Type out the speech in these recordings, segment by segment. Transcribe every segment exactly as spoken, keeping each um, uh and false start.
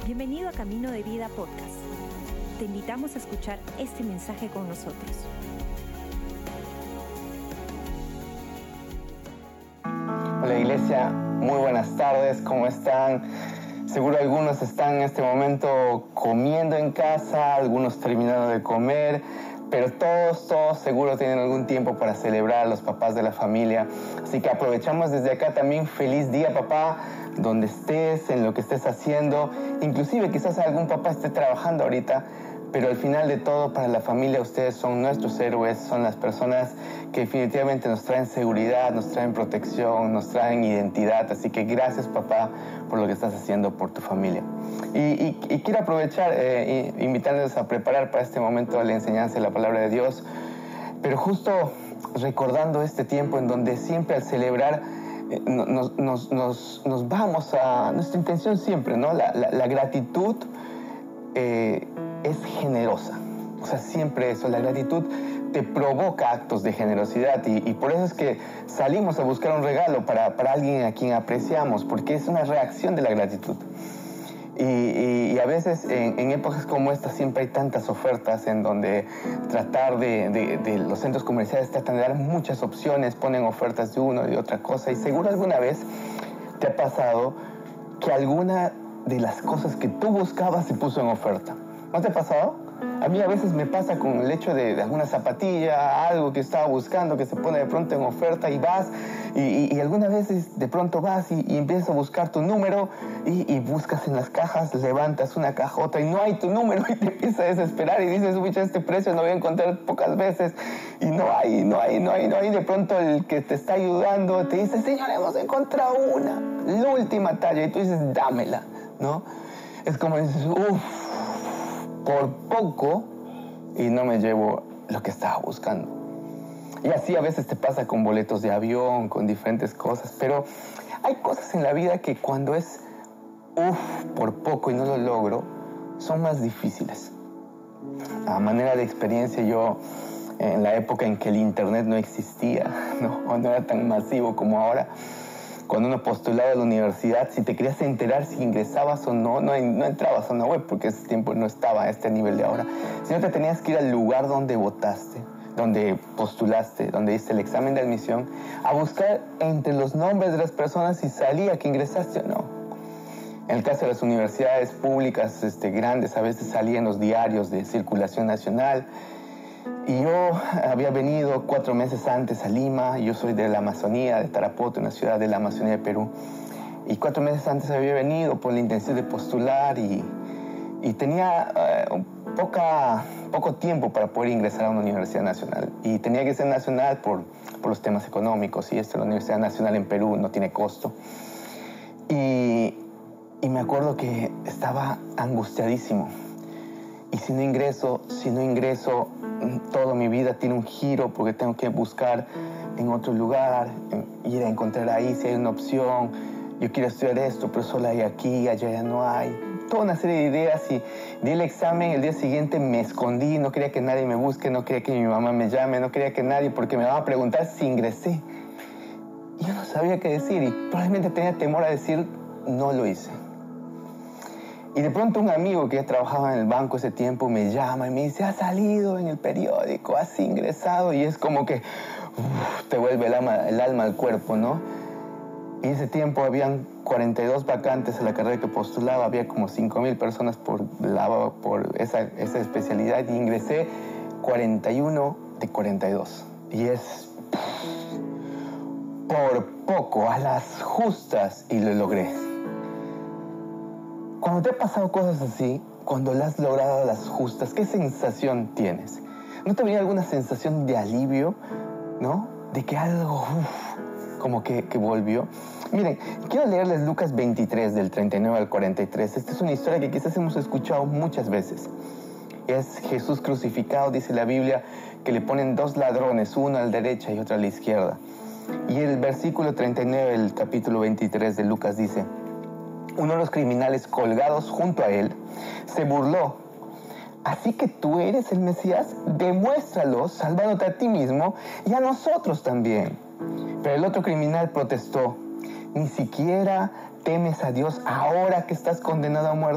Bienvenido a Camino de Vida Podcast. Te invitamos a escuchar este mensaje con nosotros. Hola iglesia, muy buenas tardes, ¿cómo están? Seguro algunos están en este momento comiendo en casa, algunos terminando de comer, pero todos, todos seguro tienen algún tiempo para celebrar a los papás de la familia. Así que aprovechamos desde acá también feliz día papá, donde estés, en lo que estés haciendo. Inclusive quizás algún papá esté trabajando ahorita, pero al final de todo para la familia ustedes son nuestros héroes, son las personas que definitivamente nos traen seguridad, nos traen protección, nos traen identidad. Así que gracias papá por lo que estás haciendo por tu familia. Y, y, y quiero aprovechar eh, invitarles a preparar para este momento la enseñanza de la palabra de Dios, pero justo recordando este tiempo en donde siempre al celebrar eh, nos, nos, nos, nos vamos a nuestra intención siempre, ¿no? La, la, la gratitud eh, es generosa, o sea, siempre eso, la gratitud te provoca actos de generosidad y, y por eso es que salimos a buscar un regalo para, para alguien a quien apreciamos, porque es una reacción de la gratitud. Y, y, y a veces en, en épocas como esta siempre hay tantas ofertas en donde tratar de, de, de los centros comerciales tratan de dar muchas opciones, ponen ofertas de uno y de otra cosa, y seguro alguna vez te ha pasado que alguna de las cosas que tú buscabas se puso en oferta. ¿No te ha pasado? A mí a veces me pasa con el hecho de, de alguna zapatilla, algo que estaba buscando, que se pone de pronto en oferta y vas, y, y, y algunas veces de pronto vas y, y empiezas a buscar tu número y, y buscas en las cajas, levantas una cajota y no hay tu número y te empiezas a desesperar y dices, uy, este precio lo voy a encontrar pocas veces y no hay, no hay, no hay, no hay. De pronto el que te está ayudando te dice, señor, hemos encontrado una, la última talla, y tú dices, dámela, ¿no? Es como dices, uff, por poco y no me llevo lo que estaba buscando. Y así a veces te pasa con boletos de avión, con diferentes cosas, pero hay cosas en la vida que cuando es uff, por poco y no lo logro, son más difíciles. A manera de experiencia, yo en la época en que el internet no existía, no, o no era tan masivo como ahora, cuando uno postulaba a la universidad, si te querías enterar si ingresabas o no, no, no entrabas a una web, porque ese tiempo no estaba a este nivel de ahora, sino te tenías que ir al lugar donde votaste, donde postulaste, donde hiciste el examen de admisión, a buscar entre los nombres de las personas si salía que ingresaste o no. En el caso de las universidades públicas este, grandes, a veces salían los diarios de circulación nacional. Y yo había venido cuatro meses antes a Lima, yo soy de la Amazonía, de Tarapoto, una ciudad de la Amazonía de Perú. Y cuatro meses antes había venido por la intención de postular y, y tenía uh, poca, poco tiempo para poder ingresar a una universidad nacional. Y tenía que ser nacional por, por los temas económicos, y esto, la Universidad Nacional en Perú no tiene costo. Y, y me acuerdo que estaba angustiadísimo. Y si no ingreso, si no ingreso, toda mi vida tiene un giro porque tengo que buscar en otro lugar, ir a encontrar ahí si hay una opción. Yo quiero estudiar esto, pero solo hay aquí, allá ya no hay. Toda una serie de ideas y di el examen, el día siguiente me escondí, no quería que nadie me busque, no quería que mi mamá me llame, no quería que nadie, porque me van a preguntar si ingresé. Y yo no sabía qué decir y probablemente tenía temor a decir, no lo hice. Y de pronto un amigo que trabajaba en el banco ese tiempo me llama y me dice, has salido en el periódico, has ingresado, y es como que uf, te vuelve el alma, el alma al cuerpo, ¿no? Y ese tiempo habían cuarenta y dos vacantes en la carrera que postulaba, había como cinco mil personas por, la, por esa, esa especialidad y ingresé cuarenta y uno de cuarenta y dos. Y es por poco, a las justas, y lo logré. Cuando te ha pasado cosas así, cuando las has logrado a las justas, ¿qué sensación tienes? ¿No te viene alguna sensación de alivio, no? De que algo, uf, como que, que volvió. Miren, quiero leerles Lucas veintitrés, del treinta y nueve al cuarenta y tres. Esta es una historia que quizás hemos escuchado muchas veces. Es Jesús crucificado, dice la Biblia, que le ponen dos ladrones, uno a la derecha y otro a la izquierda. Y el versículo treinta y nueve del capítulo veintitrés de Lucas dice, uno de los criminales colgados junto a él se burló. Así que tú eres el Mesías, demuéstralo salvándote a ti mismo y a nosotros también. Pero el otro criminal protestó, ¿ni siquiera temes a Dios ahora que estás condenado a muerte?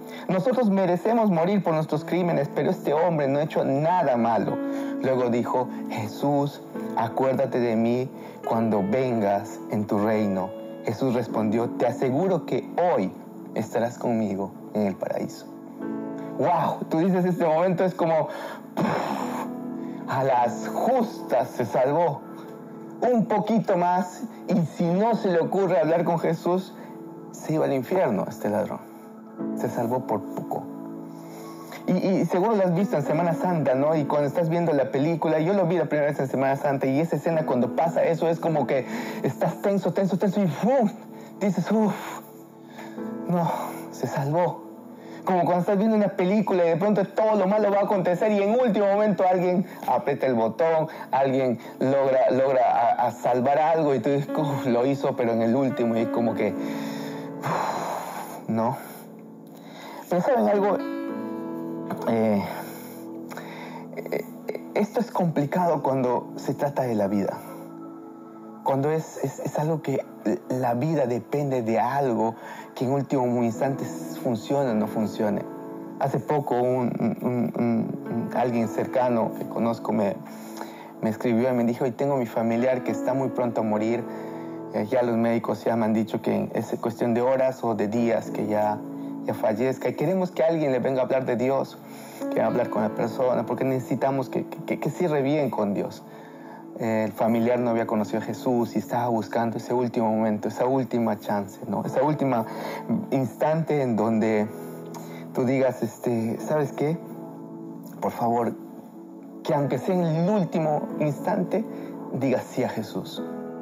Nosotros merecemos morir por nuestros crímenes, pero este hombre no ha hecho nada malo. Luego dijo, Jesús, acuérdate de mí cuando vengas en tu reino. Jesús respondió, te aseguro que hoy estarás conmigo en el paraíso. ¡Wow! Tú dices, este momento es como, ¡puf! A las justas se salvó. Un poquito más, y si no se le ocurre hablar con Jesús, se iba al infierno este ladrón. Se salvó por poco. Y, y seguro lo has visto en Semana Santa, ¿no? Y cuando estás viendo la película, yo lo vi la primera vez en Semana Santa, y esa escena cuando pasa eso es como que estás tenso, tenso, tenso, y ¡uf! Dices, ¡uf! No, se salvó. Como cuando estás viendo una película y de pronto todo lo malo va a acontecer y en último momento alguien aprieta el botón, alguien logra, logra a, a salvar algo y tú dices, ¡uf! Lo hizo, pero en el último, y es como que, ¡uf! No. Pero ¿saben algo? Eh, eh, esto es complicado cuando se trata de la vida. Cuando es, es, es algo que la vida depende de algo que en último instante funcione o no funcione. Hace poco un, un, un, un, alguien cercano que conozco me, me escribió y me dijo, hoy tengo mi familiar que está muy pronto a morir. Eh, ya los médicos ya me han dicho que es cuestión de horas o de días que ya, ya fallezca. Y queremos que alguien le venga a hablar de Dios, que va a hablar con la persona, porque necesitamos que, que, que cierre bien con Dios. El familiar no había conocido a Jesús y estaba buscando ese último momento, esa última chance, ¿no? Esa última instante en donde tú digas, este, ¿sabes qué? Por favor, que aunque sea en el último instante, digas sí a Jesús.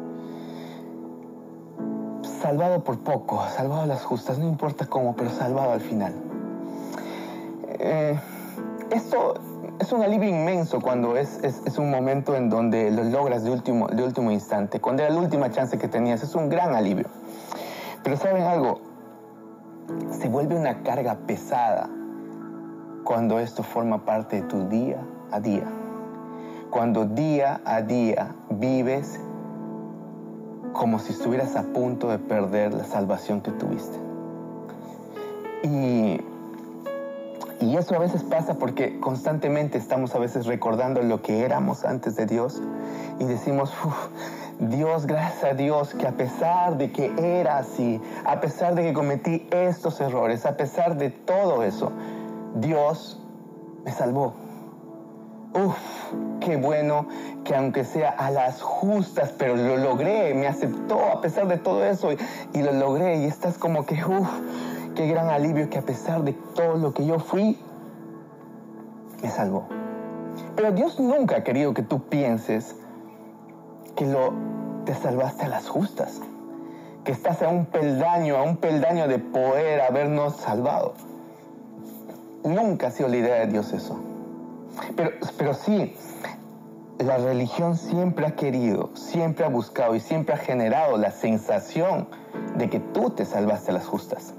Salvado por poco, salvado a las justas, no importa cómo, pero salvado al final. Eh, esto... Es un alivio inmenso cuando es, es, es un momento en donde lo logras de último, de último instante. Cuando era la última chance que tenías, es un gran alivio. Pero ¿saben algo? Se vuelve una carga pesada cuando esto forma parte de tu día a día. Cuando día a día vives como si estuvieras a punto de perder la salvación que tuviste. Y... Y eso a veces pasa porque constantemente estamos a veces recordando lo que éramos antes de Dios y decimos, Dios, gracias a Dios que a pesar de que era así, a pesar de que cometí estos errores, a pesar de todo eso, Dios me salvó. Uf, qué bueno que aunque sea a las justas, pero lo logré, me aceptó a pesar de todo eso y, y lo logré y estás como que, uf, qué gran alivio que a pesar de todo lo que yo fui, me salvó. Pero Dios nunca ha querido que tú pienses que lo, te salvaste a las justas, que estás a un peldaño, a un peldaño de poder habernos salvado. Nunca ha sido la idea de Dios eso. Pero, pero sí, la religión siempre ha querido, siempre ha buscado y siempre ha generado la sensación de que tú te salvaste a las justas.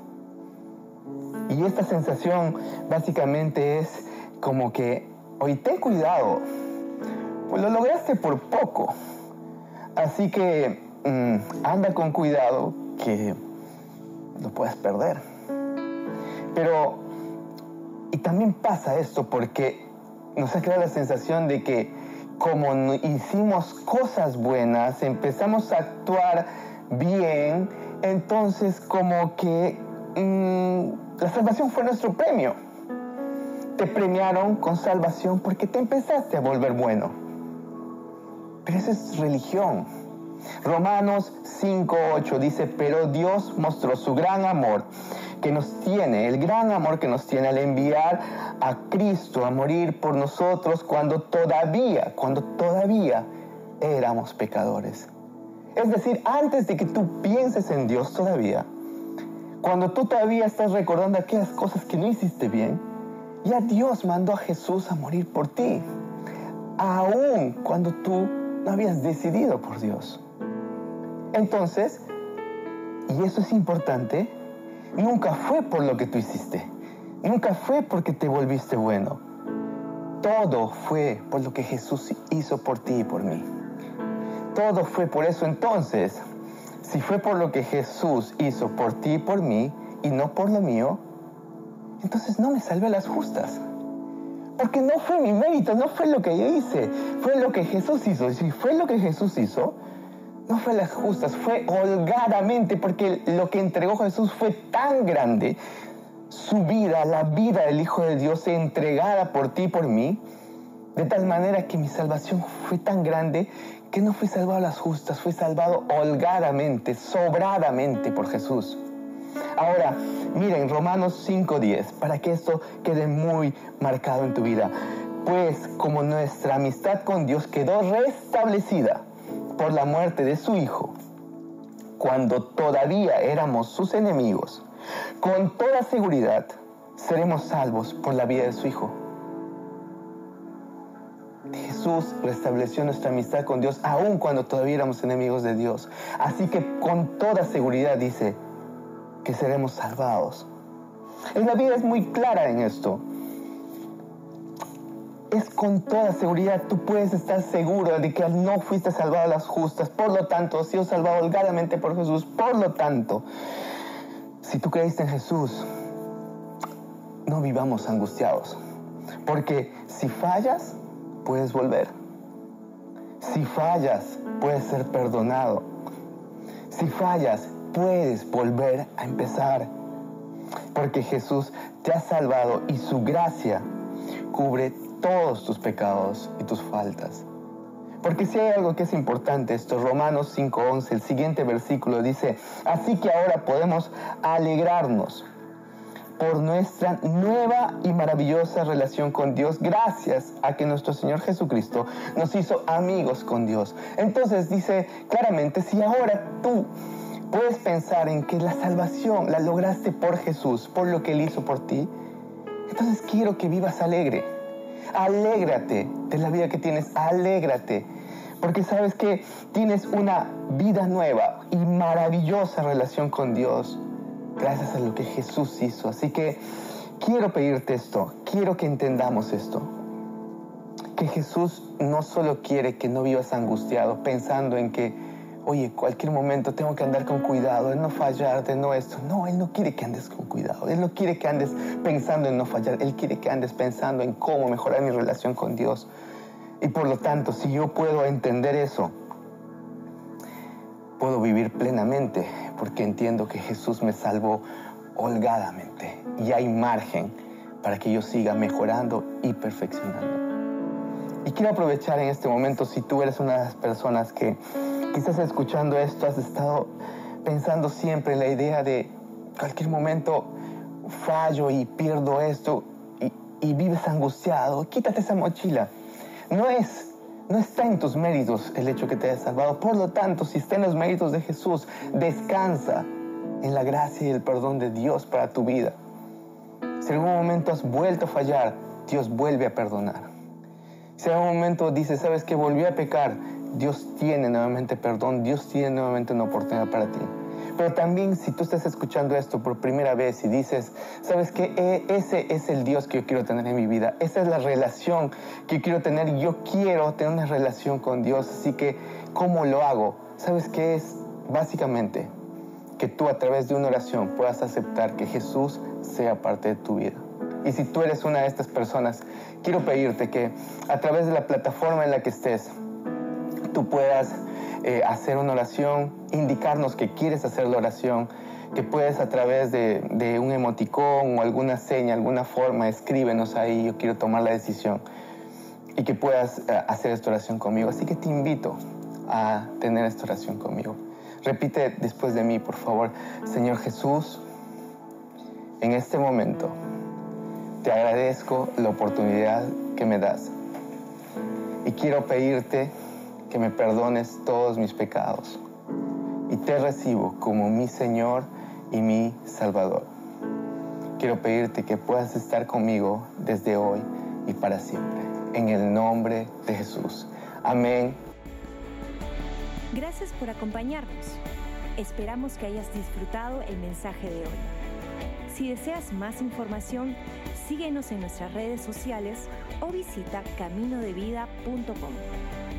Y esta sensación básicamente es como que, oye, ten cuidado, pues lo lograste por poco. Así que mmm, anda con cuidado que lo puedes perder. Pero, y también pasa esto porque nos ha creado la sensación de que como no hicimos cosas buenas, empezamos a actuar bien, entonces como que mmm, la salvación fue nuestro premio. Te premiaron con salvación porque te empezaste a volver bueno. Pero eso es religión. Romanos cinco ocho dice, pero Dios mostró su gran amor que nos tiene, el gran amor que nos tiene al enviar a Cristo a morir por nosotros cuando todavía, cuando todavía éramos pecadores. Es decir, antes de que tú pienses en Dios todavía, cuando tú todavía estás recordando aquellas cosas que no hiciste bien, ya Dios mandó a Jesús a morir por ti, aún cuando tú no habías decidido por Dios. Entonces, y eso es importante, nunca fue por lo que tú hiciste, nunca fue porque te volviste bueno. Todo fue por lo que Jesús hizo por ti y por mí. Todo fue por eso. Entonces, si fue por lo que Jesús hizo por ti y por mí, y no por lo mío, entonces no me salvé a las justas. Porque no fue mi mérito, no fue lo que yo hice, fue lo que Jesús hizo. Y si fue lo que Jesús hizo, no fue a las justas, fue holgadamente, porque lo que entregó Jesús fue tan grande. Su vida, la vida del Hijo de Dios, entregada por ti y por mí, de tal manera que mi salvación fue tan grande que no fui salvado a las justas, fui salvado holgadamente, sobradamente por Jesús. Ahora, miren, Romanos cinco diez, para que esto quede muy marcado en tu vida. Pues como nuestra amistad con Dios quedó restablecida por la muerte de su Hijo, cuando todavía éramos sus enemigos, con toda seguridad seremos salvos por la vida de su Hijo. Jesús restableció nuestra amistad con Dios aun cuando todavía éramos enemigos de Dios. Así que con toda seguridad dice que seremos salvados. En la Biblia es muy clara en esto. Es con toda seguridad, tú puedes estar seguro de que no fuiste salvado a las justas, por lo tanto, has sido salvado holgadamente por Jesús. Por lo tanto, si tú creíste en Jesús, no vivamos angustiados, porque si fallas, puedes volver. Si fallas, puedes ser perdonado. Si fallas, puedes volver a empezar, porque Jesús te ha salvado y su gracia cubre todos tus pecados y tus faltas. Porque si hay algo que es importante, esto, Romanos cinco once, el siguiente versículo dice: así que ahora podemos alegrarnos por nuestra nueva y maravillosa relación con Dios, gracias a que nuestro Señor Jesucristo nos hizo amigos con Dios. Entonces dice claramente, si ahora tú puedes pensar en que la salvación la lograste por Jesús, por lo que Él hizo por ti, entonces quiero que vivas alegre. Alégrate de la vida que tienes, alégrate, porque sabes que tienes una vida nueva y maravillosa relación con Dios, gracias a lo que Jesús hizo. Así que quiero pedirte esto, quiero que entendamos esto, que Jesús no solo quiere que no vivas angustiado, pensando en que, oye, cualquier momento tengo que andar con cuidado, de no fallar, de no esto. No, Él no quiere que andes con cuidado. Él no quiere que andes pensando en no fallar. Él quiere que andes pensando en cómo mejorar mi relación con Dios. Y por lo tanto, si yo puedo entender eso, puedo vivir plenamente, porque entiendo que Jesús me salvó holgadamente. Y hay margen para que yo siga mejorando y perfeccionando. Y quiero aprovechar en este momento, si tú eres una de las personas que quizás escuchando esto has estado pensando siempre en la idea de cualquier momento fallo y pierdo esto y, y vives angustiado, quítate esa mochila. No es, no está en tus méritos el hecho que te hayas salvado. Por lo tanto, si está en los méritos de Jesús, descansa en la gracia y el perdón de Dios para tu vida. Si en algún momento has vuelto a fallar, Dios vuelve a perdonar. Si en algún momento dices, ¿sabes qué? Volví a pecar, Dios tiene nuevamente perdón, Dios tiene nuevamente una oportunidad para ti. Pero también si tú estás escuchando esto por primera vez y dices, ¿sabes qué? E- ese es el Dios que yo quiero tener en mi vida. Esa es la relación que yo quiero tener. Yo quiero tener una relación con Dios. Así que, ¿cómo lo hago? ¿Sabes qué es? Básicamente, que tú a través de una oración puedas aceptar que Jesús sea parte de tu vida. Y si tú eres una de estas personas, quiero pedirte que a través de la plataforma en la que estés, tú puedas eh, hacer una oración, indicarnos que quieres hacer la oración, que puedes a través de, de un emoticón o alguna seña, alguna forma, escríbenos ahí, yo quiero tomar la decisión, y que puedas eh, hacer esta oración conmigo. Así que te invito a tener esta oración conmigo. Repite después de mí, por favor. Señor Jesús, en este momento te agradezco la oportunidad que me das y quiero pedirte que me perdones todos mis pecados y te recibo como mi Señor y mi Salvador. Quiero pedirte que puedas estar conmigo desde hoy y para siempre, en el nombre de Jesús. Amén. Gracias por acompañarnos. Esperamos que hayas disfrutado el mensaje de hoy. Si deseas más información, síguenos en nuestras redes sociales o visita camino de vida punto com.